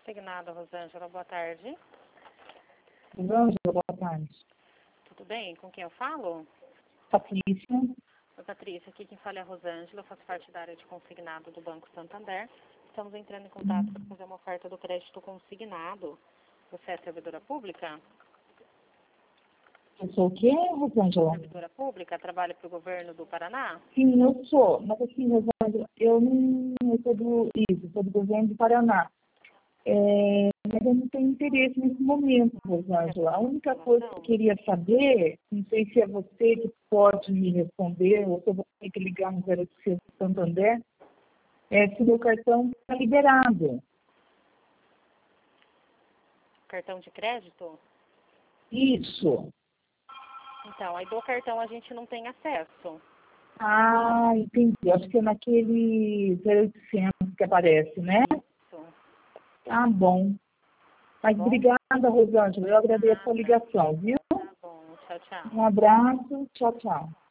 Consignado, Rosângela, boa tarde. Rosângela, boa tarde. Tudo bem? Com quem eu falo? Patrícia. Oi, Patrícia, aqui quem fala é a Rosângela, eu faço parte da área de consignado do Banco Santander. Estamos entrando em contato para fazer uma oferta do crédito consignado. Você é servidora pública? Eu sou o quê, Rosângela? Servidora pública? Trabalha para o governo do Paraná? Sim, eu sou. Mas assim, Rosângela, eu sou do governo do Paraná. Mas eu não tenho interesse nesse momento, Rosângela. A única coisa que eu queria saber, não sei se é você que pode me responder, ou se eu vou ter que ligar no 0,800 do Santander, se o meu cartão está liberado. Cartão de crédito? Isso. Então, aí do cartão a gente não tem acesso. Ah, entendi. Acho que é naquele 0,800 que aparece, né? Isso. Tá bom. Mas Bom? obrigada, Rosângela. Eu agradeço a ligação, viu? Tá bom. Tchau, tchau. Um abraço. Tchau, tchau.